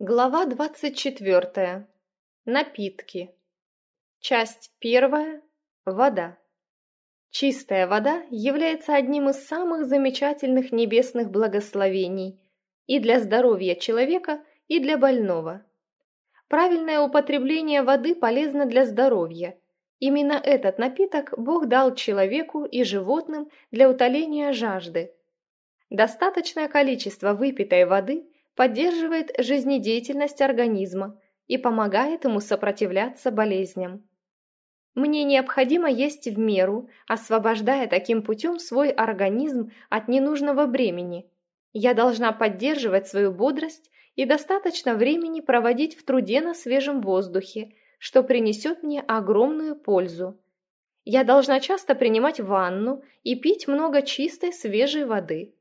Глава 24. Напитки. Часть 1. Вода. Чистая вода является одним из самых замечательных небесных благословений и для здоровья человека, и для больного. Правильное употребление воды полезно для здоровья. Именно этот напиток Бог дал человеку и животным для утоления жажды. Достаточное количество выпитой воды поддерживает жизнедеятельность организма и помогает ему сопротивляться болезням. Мне необходимо есть в меру, освобождая таким путем свой организм от ненужного бремени. Я должна поддерживать свою бодрость и достаточно времени проводить в труде на свежем воздухе, что принесет мне огромную пользу. Я должна часто принимать ванну и пить много чистой свежей воды.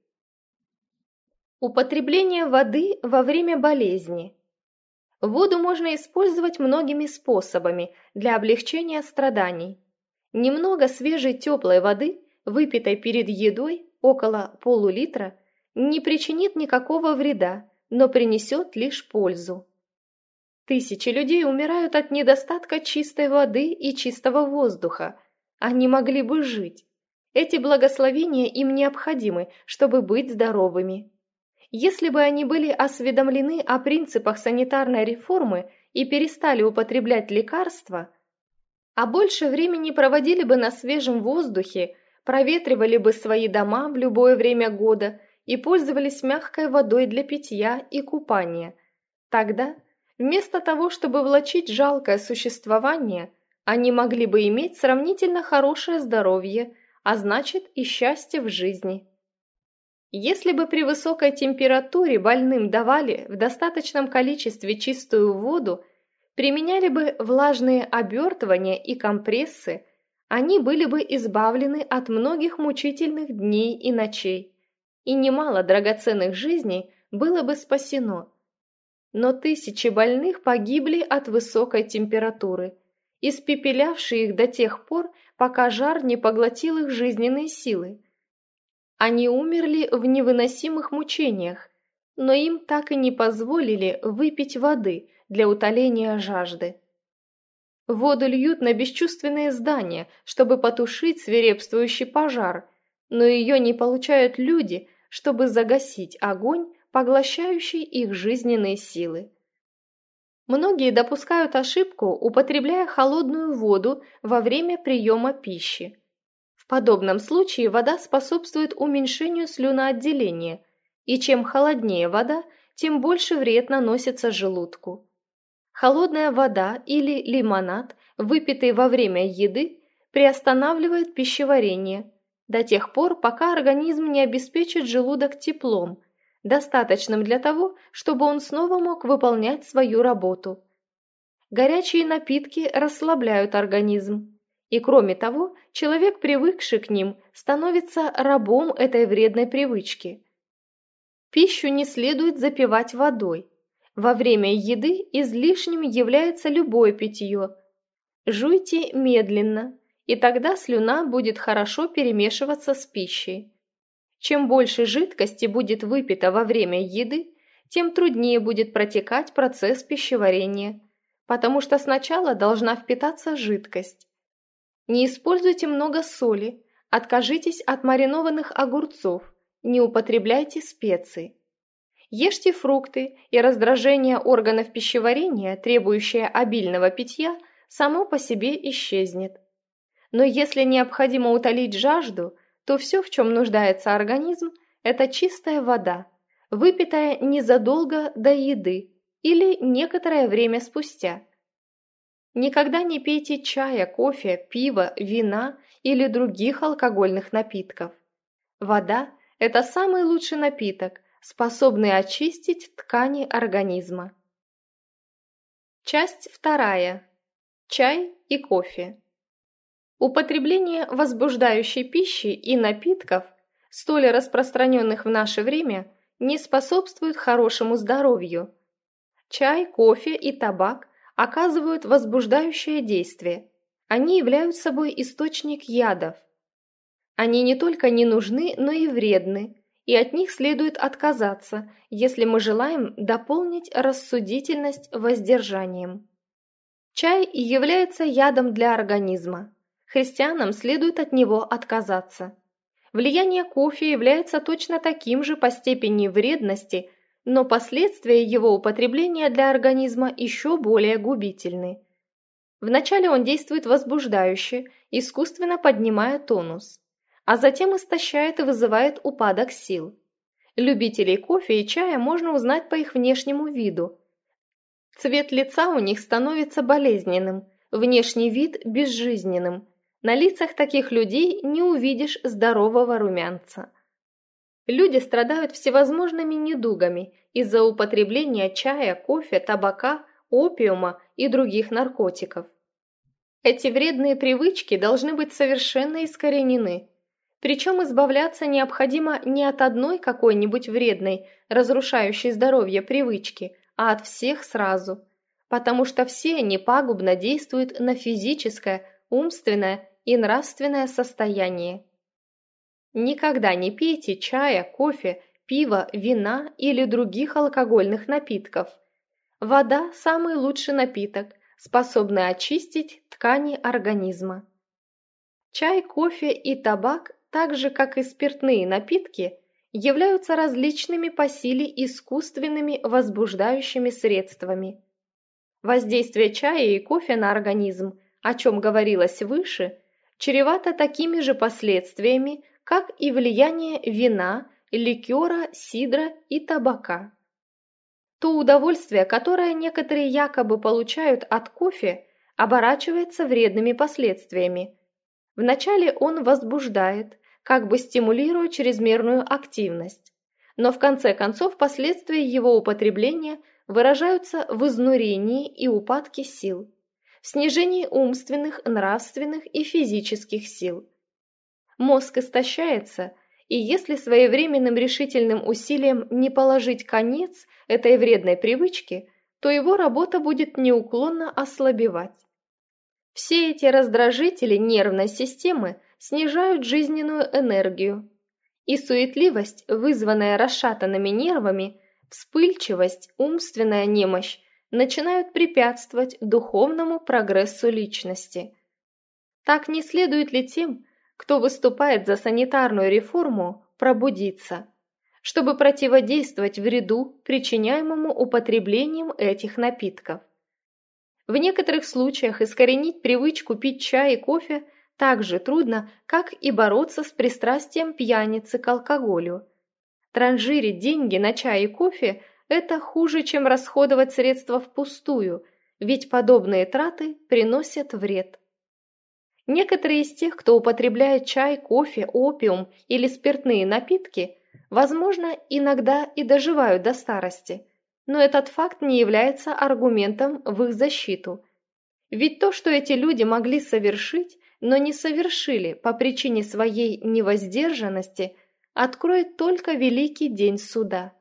Употребление воды во время болезни. Воду можно использовать многими способами для облегчения страданий. Немного свежей теплой воды, выпитой перед едой, около полулитра, не причинит никакого вреда, но принесет лишь пользу. Тысячи людей умирают от недостатка чистой воды и чистого воздуха. Они могли бы жить. Эти благословения им необходимы, чтобы быть здоровыми. Если бы они были осведомлены о принципах санитарной реформы и перестали употреблять лекарства, а больше времени проводили бы на свежем воздухе, проветривали бы свои дома в любое время года и пользовались мягкой водой для питья и купания, тогда, вместо того, чтобы влачить жалкое существование, они могли бы иметь сравнительно хорошее здоровье, а значит и счастье в жизни. Если бы при высокой температуре больным давали в достаточном количестве чистую воду, применяли бы влажные обертывания и компрессы, они были бы избавлены от многих мучительных дней и ночей, и немало драгоценных жизней было бы спасено. Но тысячи больных погибли от высокой температуры, испепелявшей их до тех пор, пока жар не поглотил их жизненные силы. Они умерли в невыносимых мучениях, но им так и не позволили выпить воды для утоления жажды. Воду льют на бесчувственные здания, чтобы потушить свирепствующий пожар, но ее не получают люди, чтобы загасить огонь, поглощающий их жизненные силы. Многие допускают ошибку, употребляя холодную воду во время приема пищи. В подобном случае вода способствует уменьшению слюноотделения, и чем холоднее вода, тем больше вред наносится желудку. Холодная вода или лимонад, выпитый во время еды, приостанавливает пищеварение до тех пор, пока организм не обеспечит желудок теплом, достаточным для того, чтобы он снова мог выполнять свою работу. Горячие напитки расслабляют организм. И кроме того, человек, привыкший к ним, становится рабом этой вредной привычки. Пищу не следует запивать водой. Во время еды излишним является любое питье. Жуйте медленно, и тогда слюна будет хорошо перемешиваться с пищей. Чем больше жидкости будет выпито во время еды, тем труднее будет протекать процесс пищеварения, потому что сначала должна впитаться жидкость. Не используйте много соли, откажитесь от маринованных огурцов, не употребляйте специи. Ешьте фрукты, и раздражение органов пищеварения, требующее обильного питья, само по себе исчезнет. Но если необходимо утолить жажду, то все, в чем нуждается организм, это чистая вода, выпитая незадолго до еды или некоторое время спустя. Никогда не пейте чая, кофе, пива, вина или других алкогольных напитков. Вода – это самый лучший напиток, способный очистить ткани организма. Часть 2. Чай и кофе. Употребление возбуждающей пищи и напитков, столь распространенных в наше время, не способствует хорошему здоровью. Чай, кофе и табак оказывают возбуждающее действие. Они являются собой источник ядов. Они не только не нужны, но и вредны, и от них следует отказаться, если мы желаем дополнить рассудительность воздержанием. Чай является ядом для организма. Христианам следует от него отказаться. Влияние кофе является точно таким же по степени вредности, но последствия его употребления для организма еще более губительны. Вначале он действует возбуждающе, искусственно поднимая тонус, а затем истощает и вызывает упадок сил. Любителей кофе и чая можно узнать по их внешнему виду. Цвет лица у них становится болезненным, внешний вид – безжизненным. На лицах таких людей не увидишь здорового румянца. Люди страдают всевозможными недугами из-за употребления чая, кофе, табака, опиума и других наркотиков. Эти вредные привычки должны быть совершенно искоренены. Причем избавляться необходимо не от одной какой-нибудь вредной, разрушающей здоровье привычки, а от всех сразу, потому что все они пагубно действуют на физическое, умственное и нравственное состояние. Никогда не пейте чая, кофе, пива, вина или других алкогольных напитков. Вода – самый лучший напиток, способный очистить ткани организма. Чай, кофе и табак, так же как и спиртные напитки, являются различными по силе искусственными возбуждающими средствами. Воздействие чая и кофе на организм, о чем говорилось выше, чревато такими же последствиями, как и влияние вина, ликера, сидра и табака. То удовольствие, которое некоторые якобы получают от кофе, оборачивается вредными последствиями. Вначале он возбуждает, как бы стимулируя чрезмерную активность, но в конце концов последствия его употребления выражаются в изнурении и упадке сил, в снижении умственных, нравственных и физических сил. Мозг истощается, и если своевременным решительным усилием не положить конец этой вредной привычке, то его работа будет неуклонно ослабевать. Все эти раздражители нервной системы снижают жизненную энергию, и суетливость, вызванная расшатанными нервами, вспыльчивость, умственная немощь начинают препятствовать духовному прогрессу личности. Так не следует ли тем, кто выступает за санитарную реформу, пробудиться, чтобы противодействовать вреду, причиняемому употреблением этих напитков? В некоторых случаях искоренить привычку пить чай и кофе так же трудно, как и бороться с пристрастием пьяницы к алкоголю. Транжирить деньги на чай и кофе – это хуже, чем расходовать средства впустую, ведь подобные траты приносят вред. Некоторые из тех, кто употребляет чай, кофе, опиум или спиртные напитки, возможно, иногда и доживают до старости, но этот факт не является аргументом в их защиту. Ведь то, что эти люди могли совершить, но не совершили по причине своей невоздержанности, откроет только великий день суда.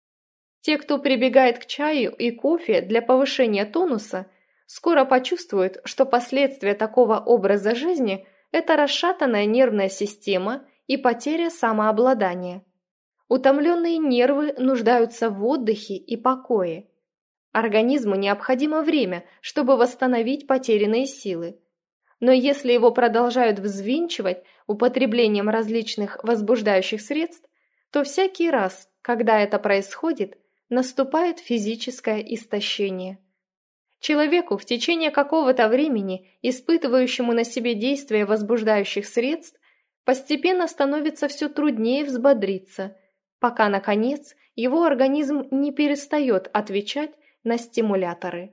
Те, кто прибегает к чаю и кофе для повышения тонуса, скоро почувствуют, что последствия такого образа жизни – это расшатанная нервная система и потеря самообладания. Утомленные нервы нуждаются в отдыхе и покое. Организму необходимо время, чтобы восстановить потерянные силы. Но если его продолжают взвинчивать употреблением различных возбуждающих средств, то всякий раз, когда это происходит, наступает физическое истощение. Человеку в течение какого-то времени, испытывающему на себе действие возбуждающих средств, постепенно становится все труднее взбодриться, пока, наконец, его организм не перестает отвечать на стимуляторы.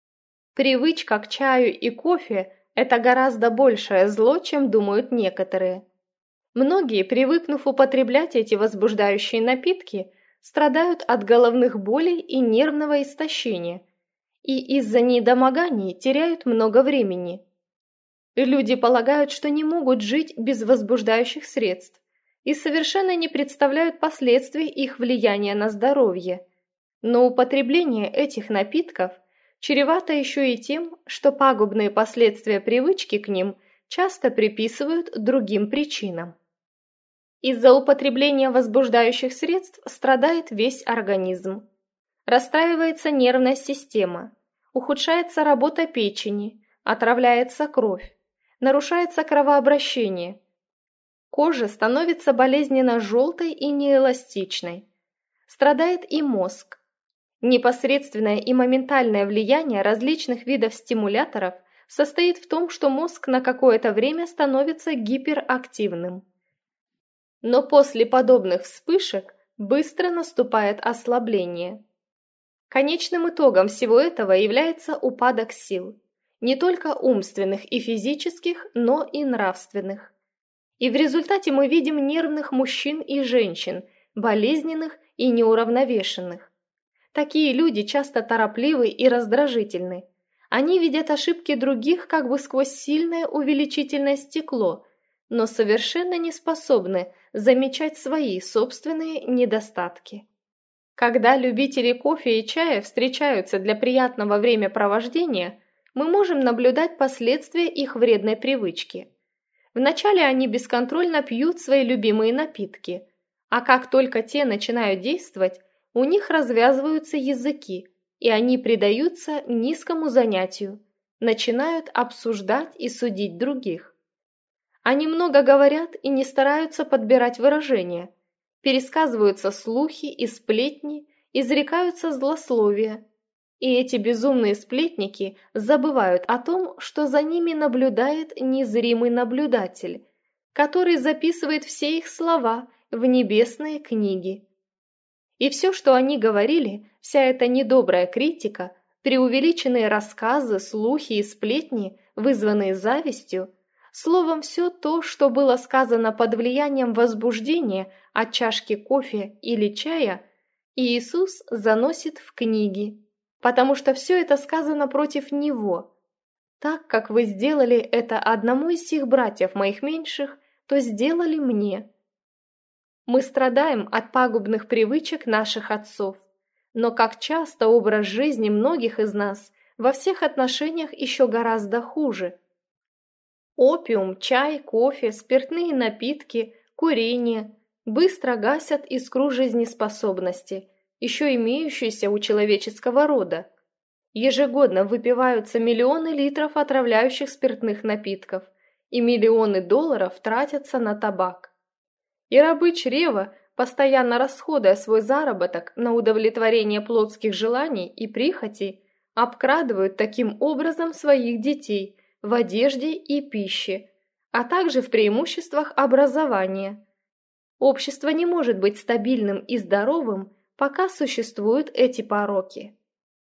Привычка к чаю и кофе – это гораздо большее зло, чем думают некоторые. Многие, привыкнув употреблять эти возбуждающие напитки, страдают от головных болей и нервного истощения, и из-за недомоганий теряют много времени. Люди полагают, что не могут жить без возбуждающих средств и совершенно не представляют последствий их влияния на здоровье. Но употребление этих напитков чревато еще и тем, что пагубные последствия привычки к ним часто приписывают другим причинам. Из-за употребления возбуждающих средств страдает весь организм. Расстраивается нервная система, ухудшается работа печени, отравляется кровь, нарушается кровообращение. Кожа становится болезненно желтой и неэластичной. Страдает и мозг. Непосредственное и моментальное влияние различных видов стимуляторов состоит в том, что мозг на какое-то время становится гиперактивным. Но после подобных вспышек быстро наступает ослабление. Конечным итогом всего этого является упадок сил, не только умственных и физических, но и нравственных. И в результате мы видим нервных мужчин и женщин, болезненных и неуравновешенных. Такие люди часто торопливы и раздражительны. Они видят ошибки других как бы сквозь сильное увеличительное стекло, но совершенно не способны замечать свои собственные недостатки. Когда любители кофе и чая встречаются для приятного времяпровождения, мы можем наблюдать последствия их вредной привычки. Вначале они бесконтрольно пьют свои любимые напитки, а как только те начинают действовать, у них развязываются языки, и они предаются низкому занятию, начинают обсуждать и судить других. Они много говорят и не стараются подбирать выражения, пересказываются слухи и сплетни, изрекаются злословия. И эти безумные сплетники забывают о том, что за ними наблюдает незримый наблюдатель, который записывает все их слова в небесные книги. И все, что они говорили, вся эта недобрая критика, преувеличенные рассказы, слухи и сплетни, вызванные завистью, словом, все то, что было сказано под влиянием возбуждения от чашки кофе или чая, Иисус заносит в книги, потому что все это сказано против Него. Так как вы сделали это одному из сих братьев моих меньших, то сделали мне. Мы страдаем от пагубных привычек наших отцов, но как часто образ жизни многих из нас во всех отношениях еще гораздо хуже. Опиум, чай, кофе, спиртные напитки, курение быстро гасят искру жизнеспособности, еще имеющуюся у человеческого рода. Ежегодно выпиваются миллионы литров отравляющих спиртных напитков, и миллионы долларов тратятся на табак. И рабы чрева, постоянно расходуя свой заработок на удовлетворение плотских желаний и прихотей, обкрадывают таким образом своих детей в одежде и пище, а также в преимуществах образования. Общество не может быть стабильным и здоровым, пока существуют эти пороки.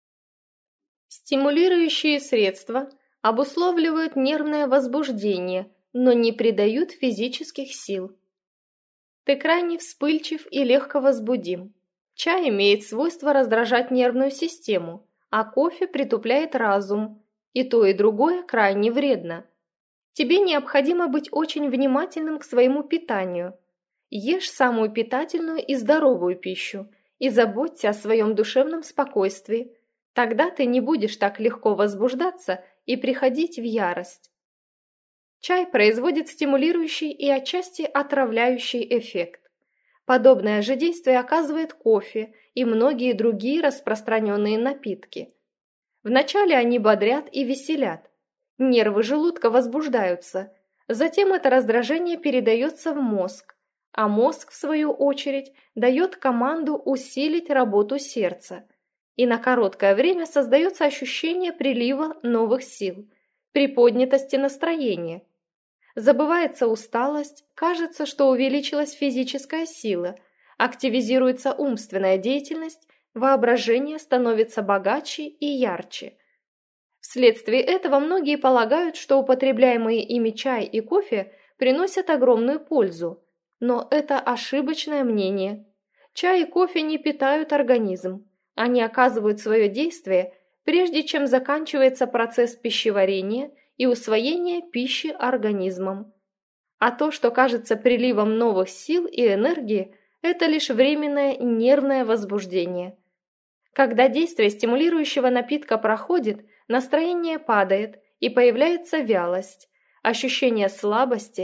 Стимулирующие средства обусловливают нервное возбуждение, но не придают физических сил. Ты крайне вспыльчив и легко возбудим. Чай имеет свойство раздражать нервную систему, а кофе притупляет разум. И то, и другое крайне вредно. Тебе необходимо быть очень внимательным к своему питанию. Ешь самую питательную и здоровую пищу и заботься о своем душевном спокойствии. Тогда ты не будешь так легко возбуждаться и приходить в ярость. Чай производит стимулирующий и отчасти отравляющий эффект. Подобное же действие оказывает кофе и многие другие распространенные напитки. Вначале они бодрят и веселят. Нервы желудка возбуждаются. Затем это раздражение передается в мозг, а мозг, в свою очередь, дает команду усилить работу сердца. И на короткое время создается ощущение прилива новых сил, приподнятости настроения. Забывается усталость, кажется, что увеличилась физическая сила, активизируется умственная деятельность, воображение становится богаче и ярче. Вследствие этого многие полагают, что употребляемые ими чай и кофе приносят огромную пользу, но это ошибочное мнение. Чай и кофе не питают организм, они оказывают свое действие, прежде чем заканчивается процесс пищеварения и усвоения пищи организмом. А то, что кажется приливом новых сил и энергии, это лишь временное нервное возбуждение. Когда действие стимулирующего напитка проходит, настроение падает и появляется вялость, ощущение слабости,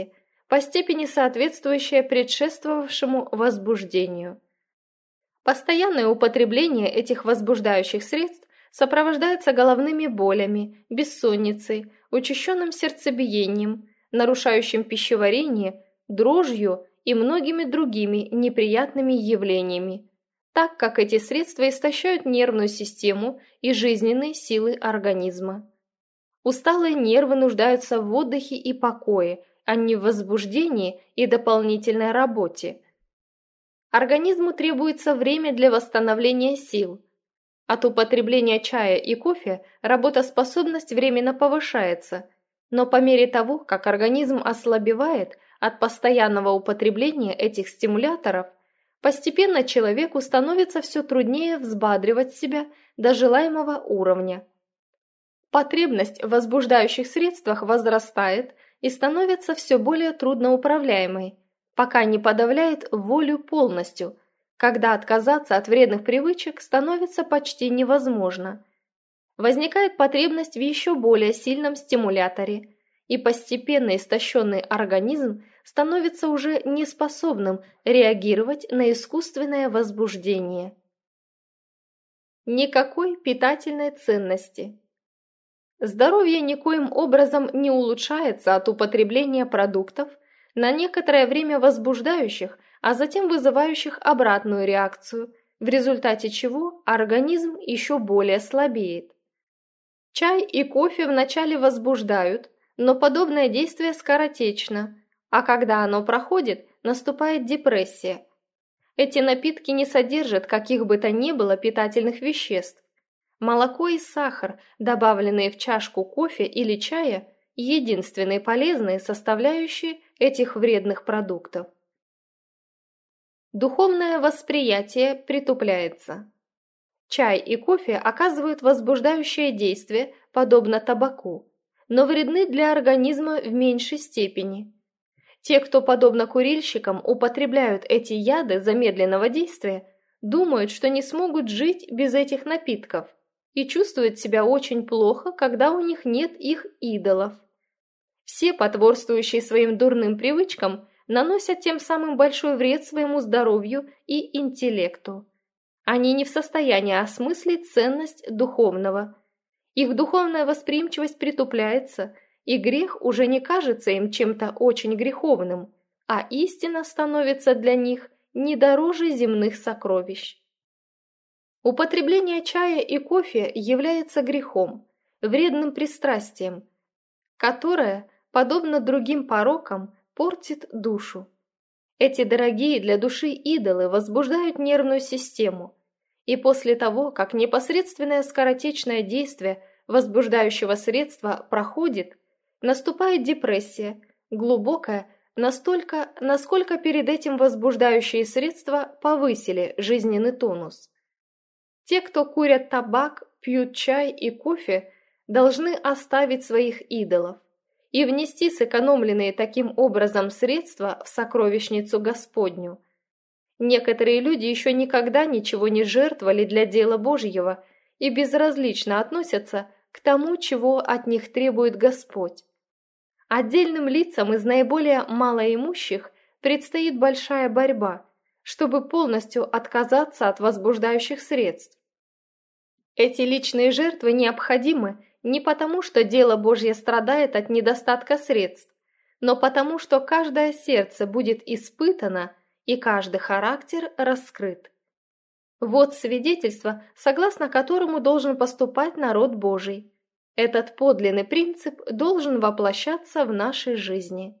по степени соответствующее предшествовавшему возбуждению. Постоянное употребление этих возбуждающих средств сопровождается головными болями, бессонницей, учащенным сердцебиением, нарушающим пищеварение, дрожью и многими другими неприятными явлениями, так как эти средства истощают нервную систему и жизненные силы организма. Усталые нервы нуждаются в отдыхе и покое, а не в возбуждении и дополнительной работе. Организму требуется время для восстановления сил. От употребления чая и кофе работоспособность временно повышается, но по мере того, как организм ослабевает от постоянного употребления этих стимуляторов, постепенно человеку становится все труднее взбадривать себя до желаемого уровня. Потребность в возбуждающих средствах возрастает и становится все более трудноуправляемой, пока не подавляет волю полностью, когда отказаться от вредных привычек становится почти невозможно. Возникает потребность в еще более сильном стимуляторе, и постепенно истощенный организм становится уже неспособным реагировать на искусственное возбуждение. Никакой питательной ценности. Здоровье никоим образом не улучшается от употребления продуктов, на некоторое время возбуждающих, а затем вызывающих обратную реакцию, в результате чего организм еще более слабеет. Чай и кофе вначале возбуждают, но подобное действие скоротечно, а когда оно проходит, наступает депрессия. Эти напитки не содержат каких бы то ни было питательных веществ. Молоко и сахар, добавленные в чашку кофе или чая, единственные полезные составляющие этих вредных продуктов. Духовное восприятие притупляется. Чай и кофе оказывают возбуждающее действие, подобно табаку, но вредны для организма в меньшей степени. Те, кто, подобно курильщикам, употребляют эти яды замедленного действия, думают, что не смогут жить без этих напитков и чувствуют себя очень плохо, когда у них нет их идолов. Все, потворствующие своим дурным привычкам, наносят тем самым большой вред своему здоровью и интеллекту. Они не в состоянии осмыслить ценность духовного. Их духовная восприимчивость притупляется, и грех уже не кажется им чем-то очень греховным, а истина становится для них не дороже земных сокровищ. Употребление чая и кофе является грехом, вредным пристрастием, которое, подобно другим порокам, портит душу. Эти дорогие для души идолы возбуждают нервную систему, и после того, как непосредственное скоротечное действие возбуждающего средства проходит, наступает депрессия, глубокая, настолько, насколько перед этим возбуждающие средства повысили жизненный тонус. Те, кто курят табак, пьют чай и кофе, должны оставить своих идолов и внести сэкономленные таким образом средства в сокровищницу Господню. Некоторые люди еще никогда ничего не жертвовали для дела Божьего и безразлично относятся к тому, чего от них требует Господь. Отдельным лицам из наиболее малоимущих предстоит большая борьба, чтобы полностью отказаться от возбуждающих средств. Эти личные жертвы необходимы не потому, что дело Божье страдает от недостатка средств, но потому, что каждое сердце будет испытано и каждый характер раскрыт. Вот свидетельство, согласно которому должен поступать народ Божий. Этот подлинный принцип должен воплощаться в нашей жизни.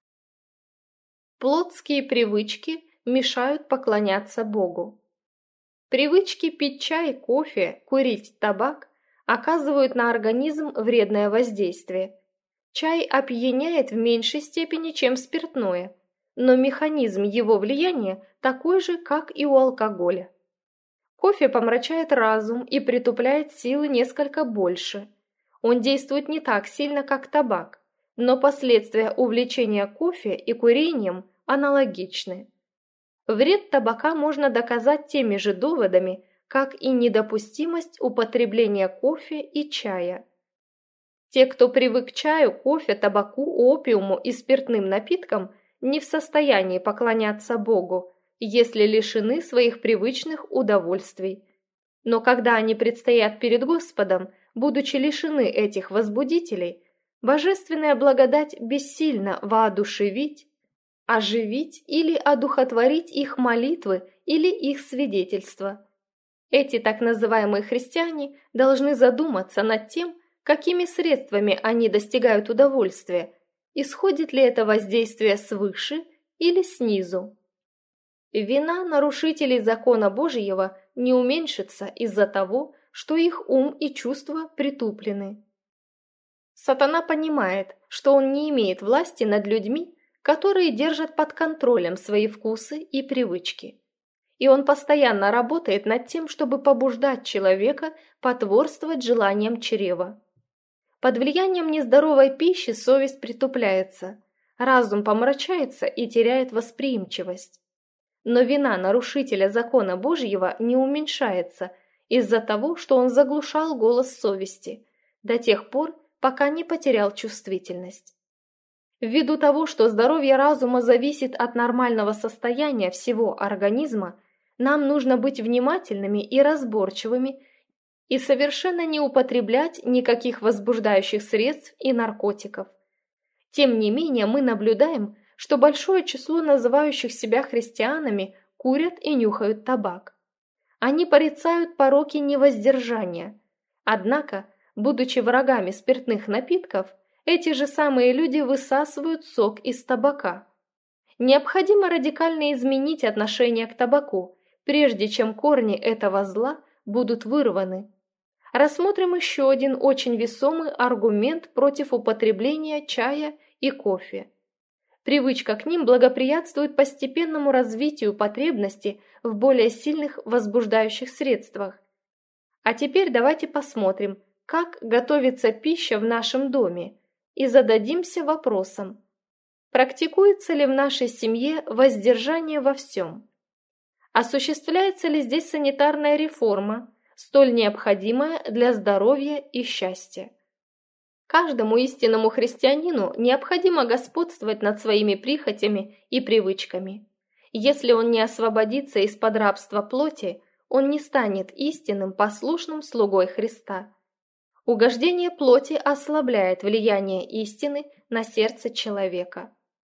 Плотские привычки мешают поклоняться Богу. Привычки пить чай, кофе, курить табак оказывают на организм вредное воздействие. Чай опьяняет в меньшей степени, чем спиртное, но механизм его влияния такой же, как и у алкоголя. Кофе помрачает разум и притупляет силы несколько больше. Он действует не так сильно, как табак, но последствия увлечения кофе и курением аналогичны. Вред табака можно доказать теми же доводами, как и недопустимость употребления кофе и чая. Те, кто привык к чаю, кофе, табаку, опиуму и спиртным напиткам, не в состоянии поклоняться Богу, если лишены своих привычных удовольствий. Но когда они предстоят перед Господом, будучи лишены этих возбудителей, божественная благодать бессильна воодушевить, оживить или одухотворить их молитвы или их свидетельства. Эти так называемые христиане должны задуматься над тем, какими средствами они достигают удовольствия, исходит ли это воздействие свыше или снизу. Вина нарушителей закона Божьего не уменьшится из-за того, что их ум и чувства притуплены. Сатана понимает, что он не имеет власти над людьми, которые держат под контролем свои вкусы и привычки. И он постоянно работает над тем, чтобы побуждать человека потворствовать желаниям чрева. Под влиянием нездоровой пищи совесть притупляется, разум помрачается и теряет восприимчивость. Но вина нарушителя закона Божьего не уменьшается из-за того, что он заглушал голос совести, до тех пор, пока не потерял чувствительность. Ввиду того, что здоровье разума зависит от нормального состояния всего организма, нам нужно быть внимательными и разборчивыми и совершенно не употреблять никаких возбуждающих средств и наркотиков. Тем не менее, мы наблюдаем, что большое число называющих себя христианами курят и нюхают табак. Они порицают пороки невоздержания. Однако, будучи врагами спиртных напитков, эти же самые люди высасывают сок из табака. Необходимо радикально изменить отношение к табаку, прежде чем корни этого зла будут вырваны. Рассмотрим еще один очень весомый аргумент против употребления чая и кофе. Привычка к ним благоприятствует постепенному развитию потребности в более сильных возбуждающих средствах. А теперь давайте посмотрим, как готовится пища в нашем доме, и зададимся вопросом: практикуется ли в нашей семье воздержание во всем? Осуществляется ли здесь санитарная реформа, столь необходимая для здоровья и счастья? Каждому истинному христианину необходимо господствовать над своими прихотями и привычками. Если он не освободится из-под рабства плоти, он не станет истинным послушным слугой Христа. Угождение плоти ослабляет влияние истины на сердце человека.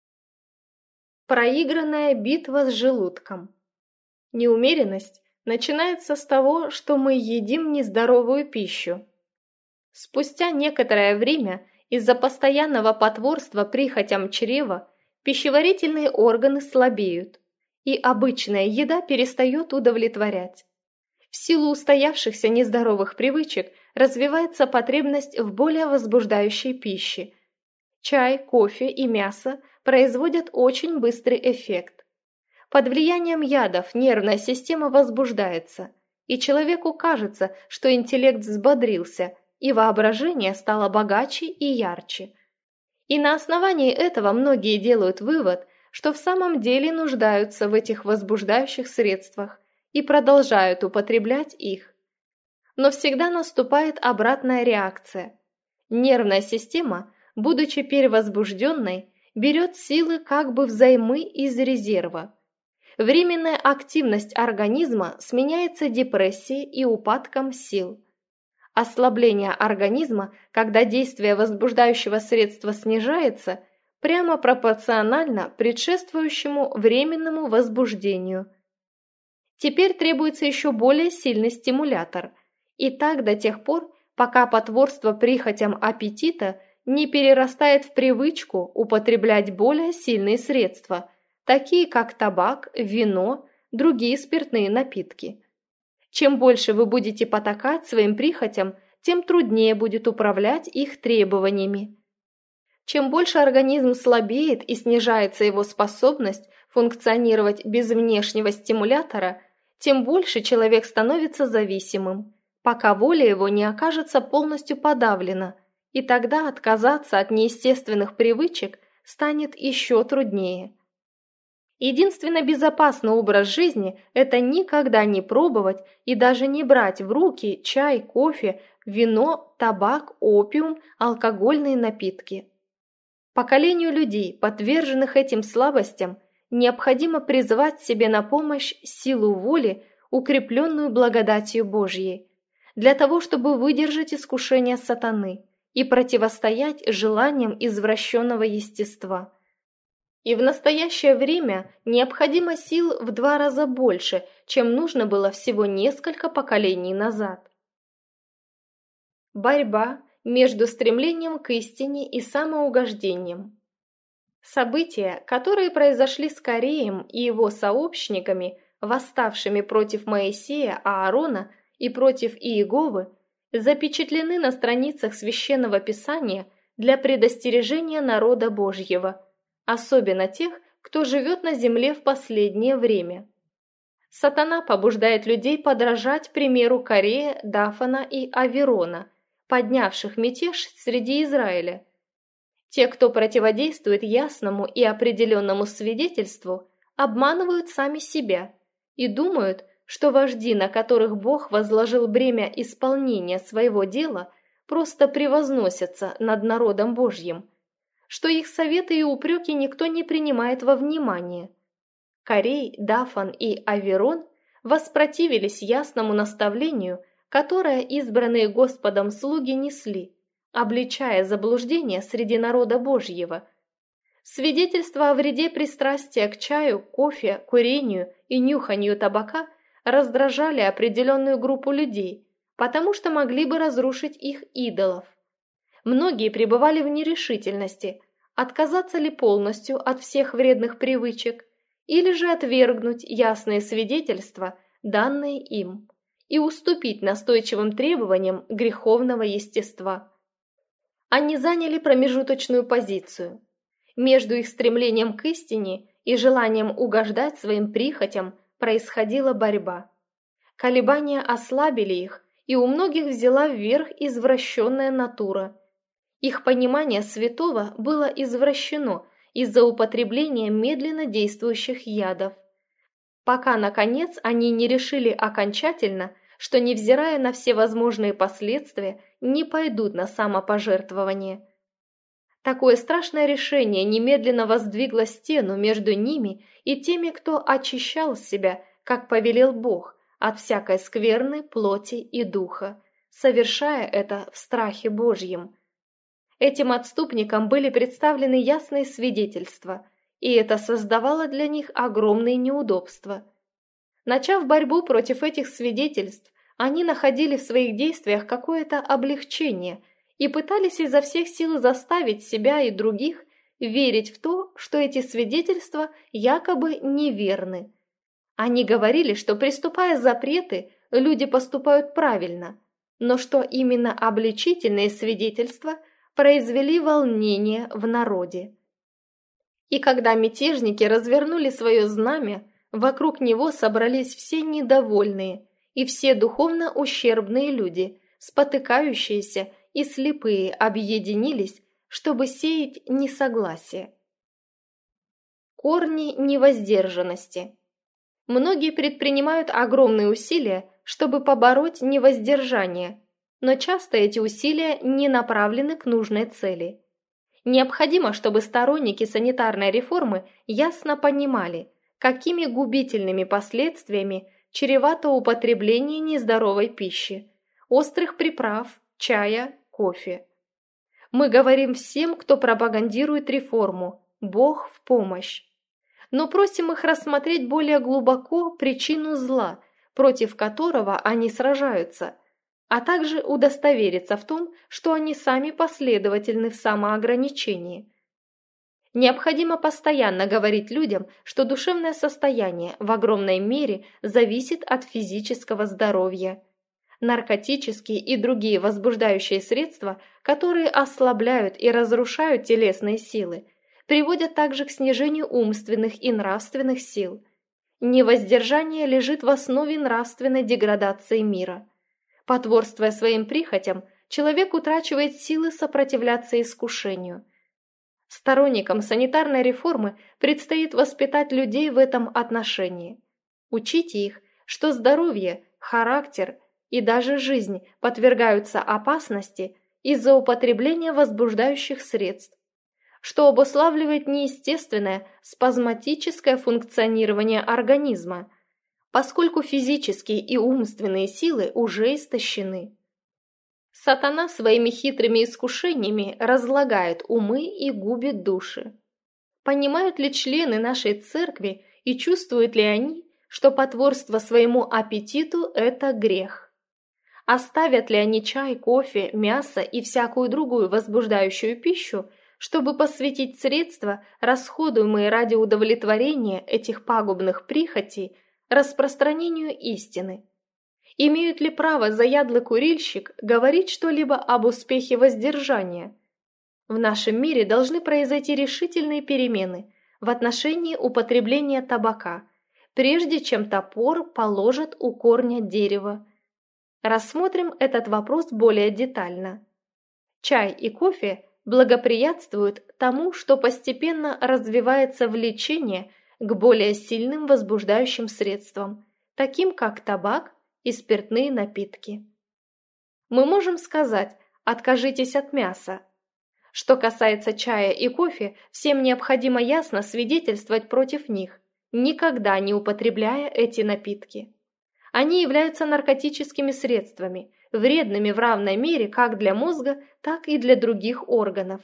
Проигранная битва с желудком. Неумеренность начинается с того, что мы едим нездоровую пищу. Спустя некоторое время из-за постоянного потворства прихотям чрева пищеварительные органы слабеют, и обычная еда перестает удовлетворять. В силу устоявшихся нездоровых привычек развивается потребность в более возбуждающей пище. Чай, кофе и мясо производят очень быстрый эффект. Под влиянием ядов нервная система возбуждается, и человеку кажется, что интеллект взбодрился, и воображение стало богаче и ярче. И на основании этого многие делают вывод, что в самом деле нуждаются в этих возбуждающих средствах и продолжают употреблять их. Но всегда наступает обратная реакция. Нервная система, будучи перевозбужденной, берет силы как бы взаймы из резерва. Временная активность организма сменяется депрессией и упадком сил. Ослабление организма, когда действие возбуждающего средства снижается, прямо пропорционально предшествующему временному возбуждению. Теперь требуется еще более сильный стимулятор, и так до тех пор, пока потворство прихотям аппетита не перерастает в привычку употреблять более сильные средства, такие как табак, вино, другие спиртные напитки. Чем больше вы будете потакать своим прихотям, тем труднее будет управлять их требованиями. Чем больше организм слабеет и снижается его способность функционировать без внешнего стимулятора, тем больше человек становится зависимым, пока воля его не окажется полностью подавлена, и тогда отказаться от неестественных привычек станет еще труднее. Единственно безопасный образ жизни – это никогда не пробовать и даже не брать в руки чай, кофе, вино, табак, опиум, алкогольные напитки. Поколению людей, подверженных этим слабостям, необходимо призвать себе на помощь силу воли, укрепленную благодатью Божьей, для того, чтобы выдержать искушения сатаны и противостоять желаниям извращенного естества. И в настоящее время необходимо сил в 2 раза больше, чем нужно было всего несколько поколений назад. Борьба между стремлением к истине и самоугождением. События, которые произошли с Кореем и его сообщниками, восставшими против Моисея, Аарона и против Иеговы, запечатлены на страницах Священного Писания для предостережения народа Божьего, особенно тех, кто живет на земле в последнее время. Сатана побуждает людей подражать примеру Корея, Дафана и Аверона, поднявших мятеж среди Израиля. Те, кто противодействует ясному и определенному свидетельству, обманывают сами себя и думают, что вожди, на которых Бог возложил бремя исполнения своего дела, просто превозносятся над народом Божьим, что их советы и упреки никто не принимает во внимание. Корей, Дафан и Аверон воспротивились ясному наставлению, которое избранные Господом слуги несли, обличая заблуждение среди народа Божьего. Свидетельства о вреде пристрастия к чаю, кофе, курению и нюханию табака раздражали определенную группу людей, потому что могли бы разрушить их идолов. Многие пребывали в нерешительности, отказаться ли полностью от всех вредных привычек, или же отвергнуть ясные свидетельства, данные им, и уступить настойчивым требованиям греховного естества. Они заняли промежуточную позицию. Между их стремлением к истине и желанием угождать своим прихотям происходила борьба. Колебания ослабили их, и у многих взяла вверх извращенная натура. Их понимание святого было извращено из-за употребления медленно действующих ядов, пока, наконец, они не решили окончательно, что, невзирая на все возможные последствия, не пойдут на самопожертвование. Такое страшное решение немедленно воздвигло стену между ними и теми, кто очищал себя, как повелел Бог, от всякой скверны плоти и духа, совершая это в страхе Божьем. Этим отступникам были представлены ясные свидетельства, и это создавало для них огромные неудобства. Начав борьбу против этих свидетельств, они находили в своих действиях какое-то облегчение и пытались изо всех сил заставить себя и других верить в то, что эти свидетельства якобы неверны. Они говорили, что, приступая запреты, люди поступают правильно, но что именно обличительные свидетельства произвели волнение в народе. И когда мятежники развернули свое знамя, вокруг него собрались все недовольные и все духовно ущербные люди, спотыкающиеся и слепые объединились, чтобы сеять несогласие. Корни невоздержанности. Многие предпринимают огромные усилия, чтобы побороть невоздержание, но часто эти усилия не направлены к нужной цели. Необходимо, чтобы сторонники санитарной реформы ясно понимали, какими губительными последствиями чревато употребление нездоровой пищи, острых приправ, чая, кофе. Мы говорим всем, кто пропагандирует реформу: Бог в помощь. Но просим их рассмотреть более глубоко причину зла, против которого они сражаются, а также удостовериться в том, что они сами последовательны в самоограничении. Необходимо постоянно говорить людям, что душевное состояние в огромной мере зависит от физического здоровья. Наркотические и другие возбуждающие средства, которые ослабляют и разрушают телесные силы, приводят также к снижению умственных и нравственных сил. Невоздержание лежит в основе нравственной деградации мира. Потворствуя своим прихотям, человек утрачивает силы сопротивляться искушению. Сторонникам санитарной реформы предстоит воспитать людей в этом отношении. Учите их, что здоровье, характер и даже жизнь подвергаются опасности из-за употребления возбуждающих средств, что обуславливает неестественное спазматическое функционирование организма, поскольку физические и умственные силы уже истощены. Сатана своими хитрыми искушениями разлагает умы и губит души. Понимают ли члены нашей церкви и чувствуют ли они, что потворство своему аппетиту – это грех? Оставят ли они чай, кофе, мясо и всякую другую возбуждающую пищу, чтобы посвятить средства, расходуемые ради удовлетворения этих пагубных прихотей, распространению истины? Имеют ли право заядлый курильщик говорить что-либо об успехе воздержания? В нашем мире должны произойти решительные перемены в отношении употребления табака, прежде чем топор положат у корня дерева. Рассмотрим этот вопрос более детально. Чай и кофе благоприятствуют тому, что постепенно развивается влечение к более сильным возбуждающим средствам, таким как табак и спиртные напитки. Мы можем сказать: откажитесь от мяса. Что касается чая и кофе, всем необходимо ясно свидетельствовать против них, никогда не употребляя эти напитки. Они являются наркотическими средствами, вредными в равной мере как для мозга, так и для других органов.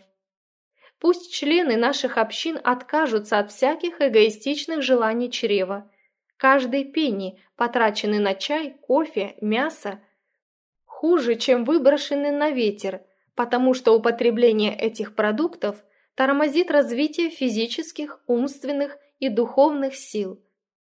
Пусть члены наших общин откажутся от всяких эгоистичных желаний чрева. Каждый пенни, потраченный на чай, кофе, мясо, хуже, чем выброшенный на ветер, потому что употребление этих продуктов тормозит развитие физических, умственных и духовных сил.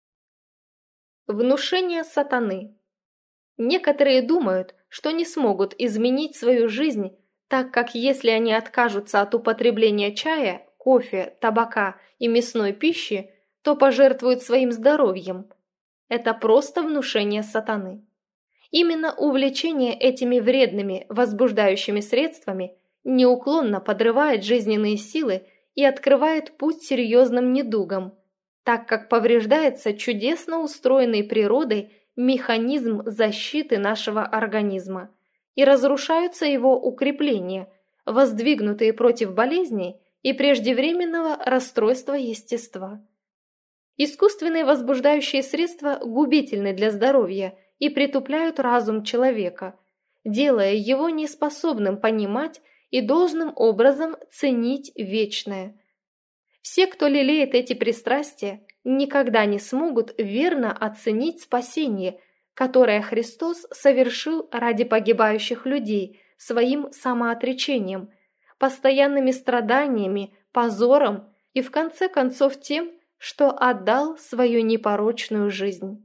Внушение сатаны. Некоторые думают, что не смогут изменить свою жизнь, так как если они откажутся от употребления чая, кофе, табака и мясной пищи, то пожертвуют своим здоровьем. Это просто внушение сатаны. Именно увлечение этими вредными, возбуждающими средствами неуклонно подрывает жизненные силы и открывает путь серьезным недугам, так как повреждается чудесно устроенный природой механизм защиты нашего организма и разрушаются его укрепления, воздвигнутые против болезней и преждевременного расстройства естества. Искусственные возбуждающие средства губительны для здоровья и притупляют разум человека, делая его неспособным понимать и должным образом ценить вечное. Все, кто лелеет эти пристрастия, никогда не смогут верно оценить спасение, которое Христос совершил ради погибающих людей своим самоотречением, постоянными страданиями, позором и в конце концов тем, что отдал свою непорочную жизнь.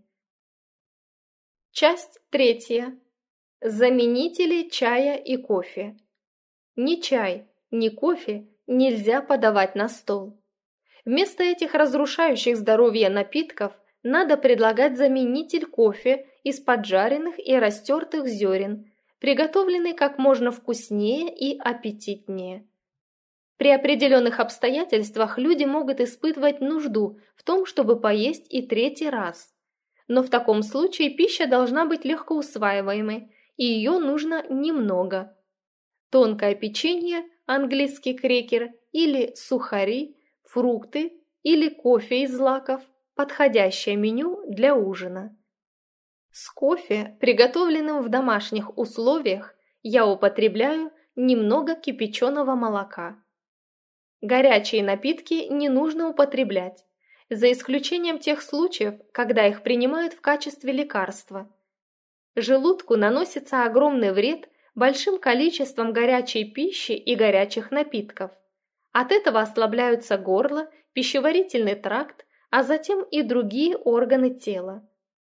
Часть 3. Заменители чая и кофе. Ни чай, ни кофе нельзя подавать на стол. Вместо этих разрушающих здоровье напитков надо предлагать заменитель кофе из поджаренных и растертых зерен, приготовленный как можно вкуснее и аппетитнее. При определенных обстоятельствах люди могут испытывать нужду в том, чтобы поесть и третий раз. Но в таком случае пища должна быть легко усваиваемой, и ее нужно немного. Тонкое печенье, английский крекер или сухари, фрукты или кофе из злаков – подходящее меню для ужина. С кофе, приготовленным в домашних условиях, я употребляю немного кипяченого молока. Горячие напитки не нужно употреблять, за исключением тех случаев, когда их принимают в качестве лекарства. Желудку наносится огромный вред большим количеством горячей пищи и горячих напитков. От этого ослабляются горло, пищеварительный тракт, а затем и другие органы тела.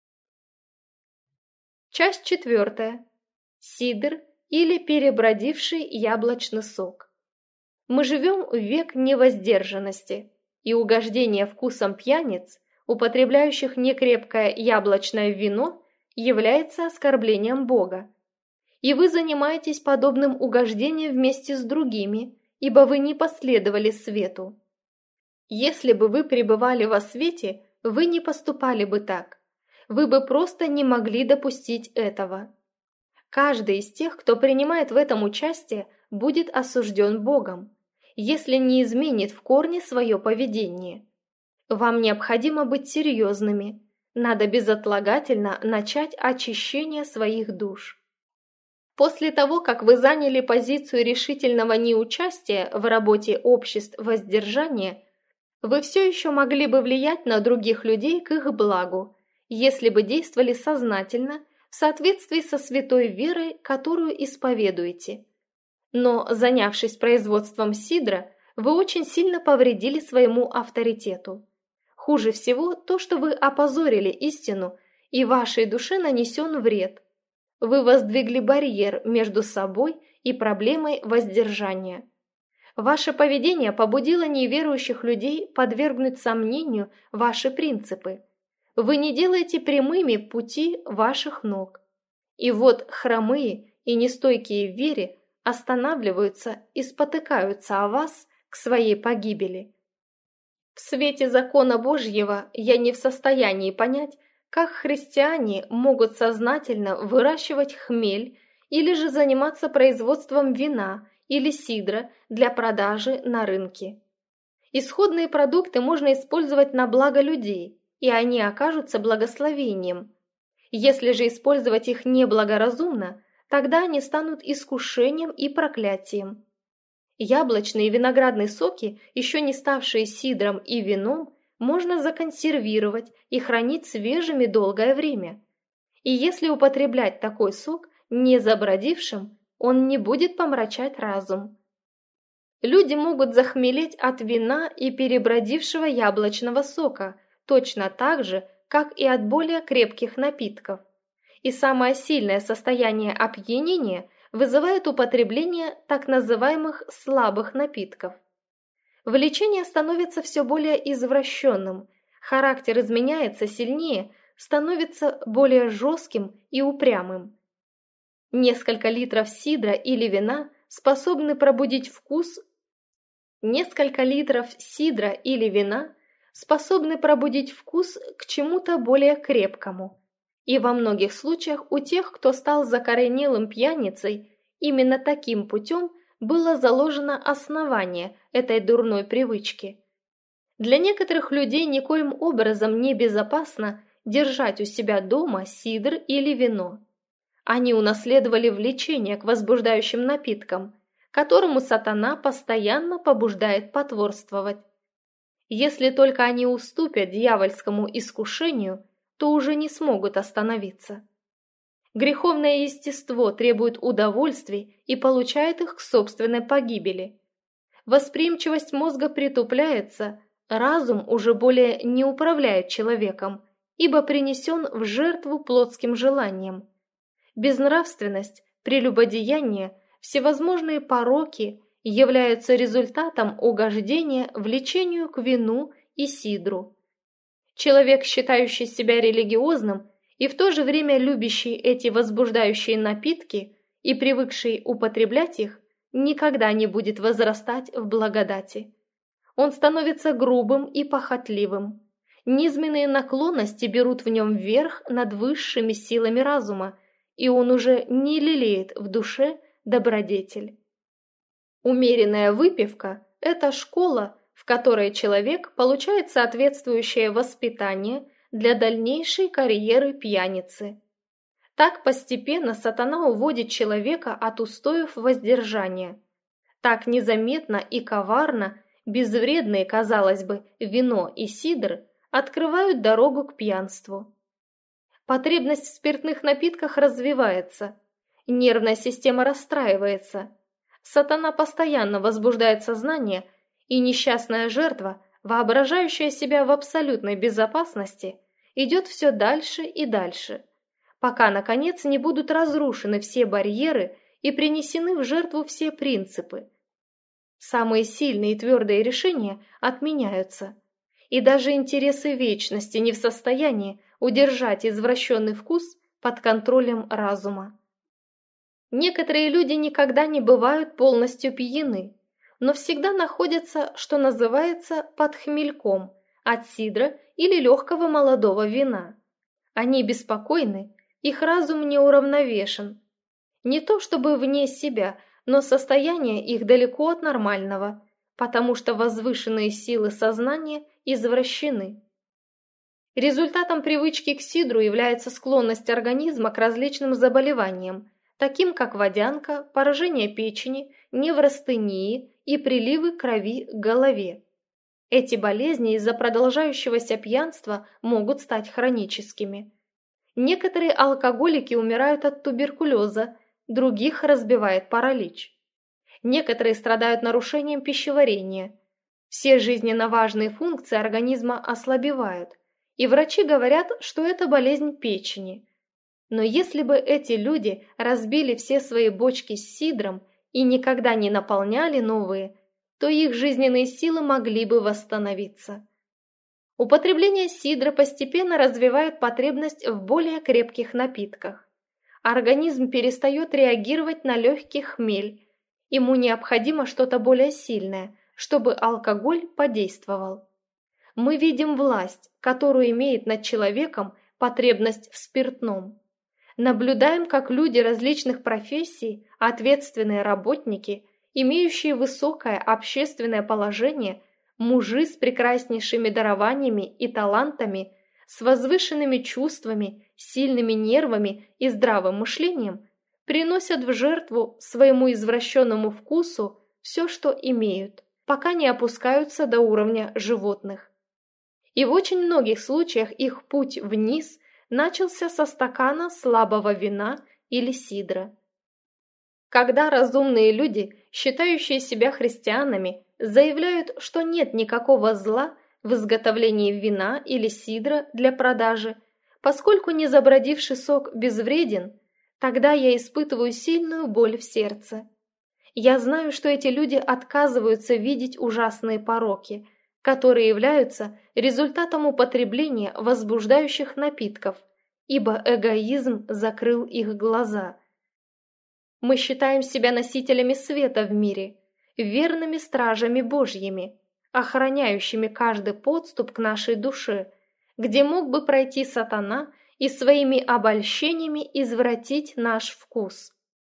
Часть 4. Сидр или перебродивший яблочный сок. Мы живем в век невоздержанности, и угождение вкусом пьяниц, употребляющих некрепкое яблочное вино, является оскорблением Бога. И вы занимаетесь подобным угождением вместе с другими, ибо вы не последовали свету. Если бы вы пребывали во свете, вы не поступали бы так. Вы бы просто не могли допустить этого. Каждый из тех, кто принимает в этом участие, будет осужден Богом, если не изменит в корне свое поведение. Вам необходимо быть серьезными. Надо безотлагательно начать очищение своих душ. После того, как вы заняли позицию решительного неучастия в работе обществ воздержания, вы все еще могли бы влиять на других людей к их благу, если бы действовали сознательно в соответствии со святой верой, которую исповедуете. Но, занявшись производством сидра, вы очень сильно повредили своему авторитету. Хуже всего то, что вы опозорили истину, и вашей душе нанесен вред. Вы воздвигли барьер между собой и проблемой воздержания. Ваше поведение побудило неверующих людей подвергнуть сомнению ваши принципы. Вы не делаете прямыми пути ваших ног. И вот хромые и нестойкие в вере останавливаются и спотыкаются о вас к своей погибели. В свете закона Божьего я не в состоянии понять, как христиане могут сознательно выращивать хмель или же заниматься производством вина или сидра для продажи на рынке. Исходные продукты можно использовать на благо людей, и они окажутся благословением. Если же использовать их неблагоразумно, тогда они станут искушением и проклятием. Яблочные и виноградные соки, еще не ставшие сидром и вином, можно законсервировать и хранить свежими долгое время. И если употреблять такой сок не забродившим, он не будет помрачать разум. Люди могут захмелеть от вина и перебродившего яблочного сока, точно так же, как и от более крепких напитков. И самое сильное состояние опьянения вызывает употребление так называемых слабых напитков. Влечение становится все более извращенным, характер изменяется сильнее, становится более жестким и упрямым. Несколько литров сидра или вина способны пробудить вкус к чему-то более крепкому. И во многих случаях у тех, кто стал закоренелым пьяницей, именно таким путем было заложено основание этой дурной привычки. Для некоторых людей никоим образом не безопасно держать у себя дома сидр или вино. Они унаследовали влечение к возбуждающим напиткам, которому сатана постоянно побуждает потворствовать. Если только они уступят дьявольскому искушению, то уже не смогут остановиться. Греховное естество требует удовольствий и получает их к собственной погибели. Восприимчивость мозга притупляется, разум уже более не управляет человеком, ибо принесен в жертву плотским желаниям. Безнравственность, прелюбодеяние, всевозможные пороки являются результатом угождения влечению к вину и сидру. Человек, считающий себя религиозным и в то же время любящий эти возбуждающие напитки и привыкший употреблять их, никогда не будет возрастать в благодати. Он становится грубым и похотливым. Низменные наклонности берут в нем верх над высшими силами разума, и он уже не лелеет в душе добродетель. Умеренная выпивка – это школа, в которой человек получает соответствующее воспитание для дальнейшей карьеры пьяницы. Так постепенно сатана уводит человека от устоев воздержания. Так незаметно и коварно безвредные, казалось бы, вино и сидр открывают дорогу к пьянству. Потребность в спиртных напитках развивается, нервная система расстраивается, сатана постоянно возбуждает сознание, и несчастная жертва, воображающая себя в абсолютной безопасности, идет все дальше и дальше, пока, наконец, не будут разрушены все барьеры и принесены в жертву все принципы. Самые сильные и твердые решения отменяются, и даже интересы вечности не в состоянии удержать извращенный вкус под контролем разума. Некоторые люди никогда не бывают полностью пьяны, но всегда находятся, что называется, под хмельком от сидра или легкого молодого вина. Они беспокойны, их разум не уравновешен. Не то чтобы вне себя, но состояние их далеко от нормального, потому что возвышенные силы сознания извращены. Результатом привычки к сидру является склонность организма к различным заболеваниям, таким как водянка, поражение печени, неврастении и приливы крови к голове. Эти болезни из-за продолжающегося пьянства могут стать хроническими. Некоторые алкоголики умирают от туберкулеза, других разбивает паралич. Некоторые страдают нарушением пищеварения. Все жизненно важные функции организма ослабевают, и врачи говорят, что это болезнь печени. Но если бы эти люди разбили все свои бочки с сидром и никогда не наполняли новые, то их жизненные силы могли бы восстановиться. Употребление сидра постепенно развивает потребность в более крепких напитках. Организм перестает реагировать на легкий хмель. Ему необходимо что-то более сильное, чтобы алкоголь подействовал. Мы видим власть, которую имеет над человеком потребность в спиртном. Наблюдаем, как люди различных профессий, ответственные работники, имеющие высокое общественное положение, мужи с прекраснейшими дарованиями и талантами, с возвышенными чувствами, сильными нервами и здравым мышлением, приносят в жертву своему извращенному вкусу все, что имеют, пока не опускаются до уровня животных. И в очень многих случаях их путь вниз начался со стакана слабого вина или сидра. Когда разумные люди, считающие себя христианами, заявляют, что нет никакого зла в изготовлении вина или сидра для продажи, поскольку незабродивший сок безвреден, тогда я испытываю сильную боль в сердце. Я знаю, что эти люди отказываются видеть ужасные пороки, которые являются результатом употребления возбуждающих напитков, ибо эгоизм закрыл их глаза. Мы считаем себя носителями света в мире, верными стражами Божьими, охраняющими каждый подступ к нашей душе, где мог бы пройти сатана и своими обольщениями извратить наш вкус.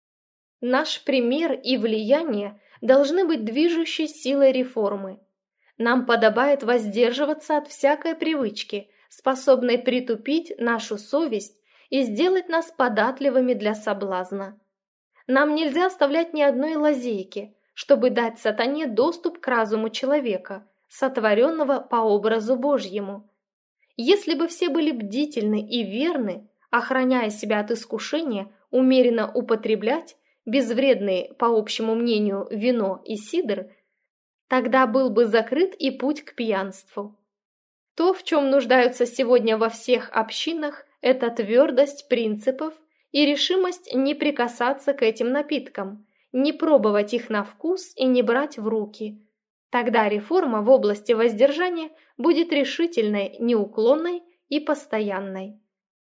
Наш пример и влияние должны быть движущей силой реформы. Нам подобает воздерживаться от всякой привычки, способной притупить нашу совесть и сделать нас податливыми для соблазна. Нам нельзя оставлять ни одной лазейки, чтобы дать сатане доступ к разуму человека, сотворенного по образу Божьему. Если бы все были бдительны и верны, охраняя себя от искушения, умеренно употреблять безвредные, по общему мнению, вино и сидр, тогда был бы закрыт и путь к пьянству. То, в чем нуждаются сегодня во всех общинах, это твердость принципов и решимость не прикасаться к этим напиткам, не пробовать их на вкус и не брать в руки. Тогда реформа в области воздержания будет решительной, неуклонной и постоянной.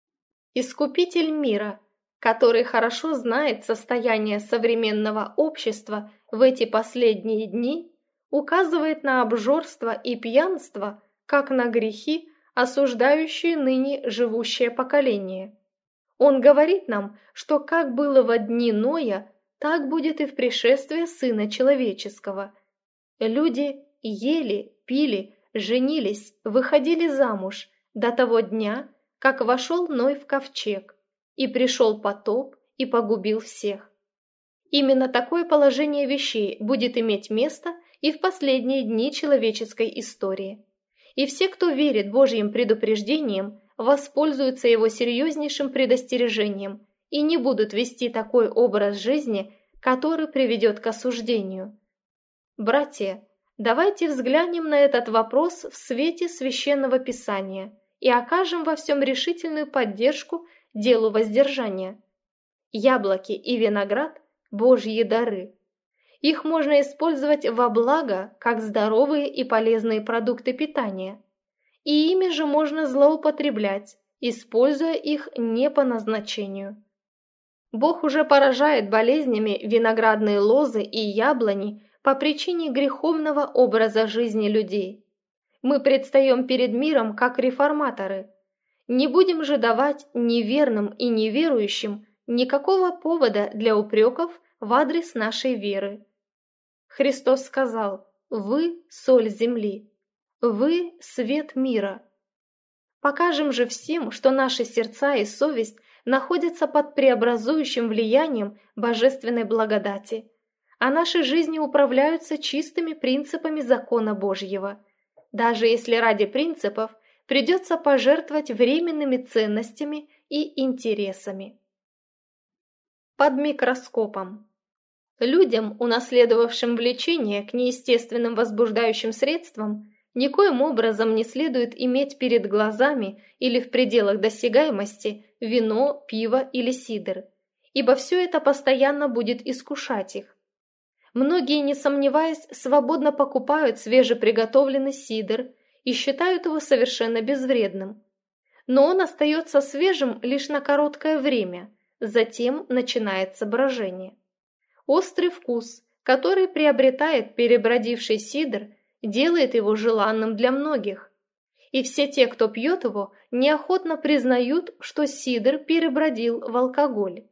Искупитель мира, который хорошо знает состояние современного общества в эти последние дни, указывает на обжорство и пьянство как на грехи, осуждающие ныне живущее поколение. Он говорит нам, что как было во дни Ноя, так будет и в пришествии Сына Человеческого. Люди ели, пили, женились, выходили замуж до того дня, как вошел Ной в ковчег, и пришел потоп и погубил всех. Именно такое положение вещей будет иметь место и в последние дни человеческой истории. И все, кто верит Божьим предупреждениям, воспользуются его серьезнейшим предостережением и не будут вести такой образ жизни, который приведет к осуждению. Братья, давайте взглянем на этот вопрос в свете Священного Писания и окажем во всем решительную поддержку делу воздержания. Яблоки и виноград – Божьи дары. Их можно использовать во благо, как здоровые и полезные продукты питания. И ими же можно злоупотреблять, используя их не по назначению. Бог уже поражает болезнями виноградные лозы и яблони по причине греховного образа жизни людей. Мы предстаем перед миром как реформаторы. Не будем же давать неверным и неверующим никакого повода для упреков в адрес нашей веры. Христос сказал: «Вы – соль земли, вы – свет мира». Покажем же всем, что наши сердца и совесть находятся под преобразующим влиянием божественной благодати, а наши жизни управляются чистыми принципами закона Божьего, даже если ради принципов придется пожертвовать временными ценностями и интересами. Под микроскопом. Людям, унаследовавшим влечение к неестественным возбуждающим средствам, никоим образом не следует иметь перед глазами или в пределах досягаемости вино, пиво или сидр, ибо все это постоянно будет искушать их. Многие, не сомневаясь, свободно покупают свежеприготовленный сидр и считают его совершенно безвредным. Но он остается свежим лишь на короткое время, затем начинается брожение. Острый вкус, который приобретает перебродивший сидр, делает его желанным для многих. И все те, кто пьет его, неохотно признают, что сидр перебродил в алкоголь.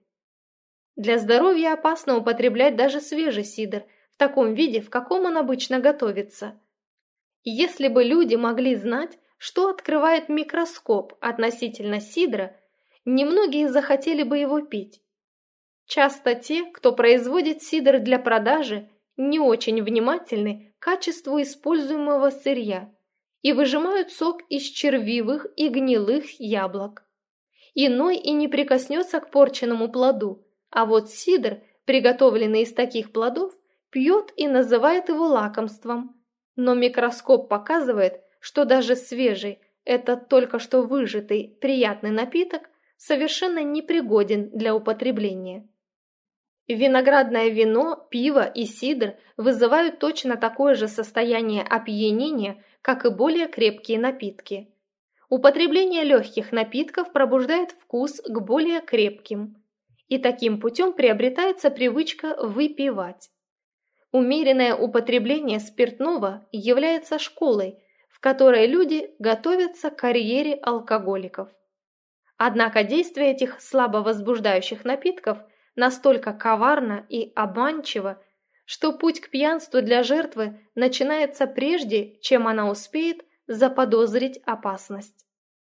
Для здоровья опасно употреблять даже свежий сидр в таком виде, в каком он обычно готовится. Если бы люди могли знать, что открывает микроскоп относительно сидра, немногие захотели бы его пить. Часто те, кто производит сидр для продажи, не очень внимательны к качеству используемого сырья и выжимают сок из червивых и гнилых яблок. Иной и не прикоснется к порченному плоду, а вот сидр, приготовленный из таких плодов, пьет и называет его лакомством. Но микроскоп показывает, что даже свежий, этот только что выжатый, приятный напиток совершенно непригоден для употребления. Виноградное вино, пиво и сидр вызывают точно такое же состояние опьянения, как и более крепкие напитки. Употребление легких напитков пробуждает вкус к более крепким, и таким путем приобретается привычка выпивать. Умеренное употребление спиртного является школой, в которой люди готовятся к карьере алкоголиков. Однако действие этих слабовозбуждающих напитков настолько коварно и обманчиво, что путь к пьянству для жертвы начинается прежде, чем она успеет заподозрить опасность.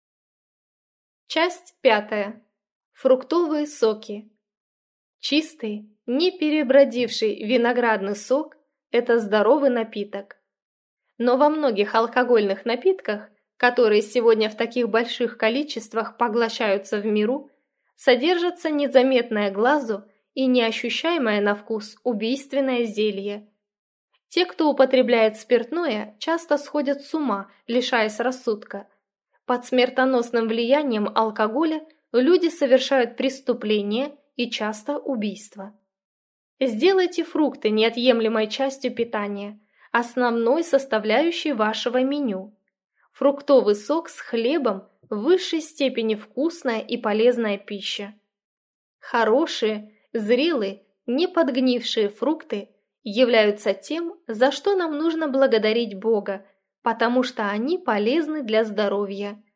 Часть 5. Фруктовые соки. Чистый, не перебродивший виноградный сок – это здоровый напиток. Но во многих алкогольных напитках, которые сегодня в таких больших количествах поглощаются в миру, содержится незаметное глазу и неощущаемое на вкус убийственное зелье. Те, кто употребляет спиртное, часто сходят с ума, лишаясь рассудка. Под смертоносным влиянием алкоголя люди совершают преступления и часто убийства. Сделайте фрукты неотъемлемой частью питания, основной составляющей вашего меню. Фруктовый сок с хлебом в высшей степени вкусная и полезная пища. Хорошие, зрелые, не подгнившие фрукты являются тем, за что нам нужно благодарить Бога, потому что они полезны для здоровья.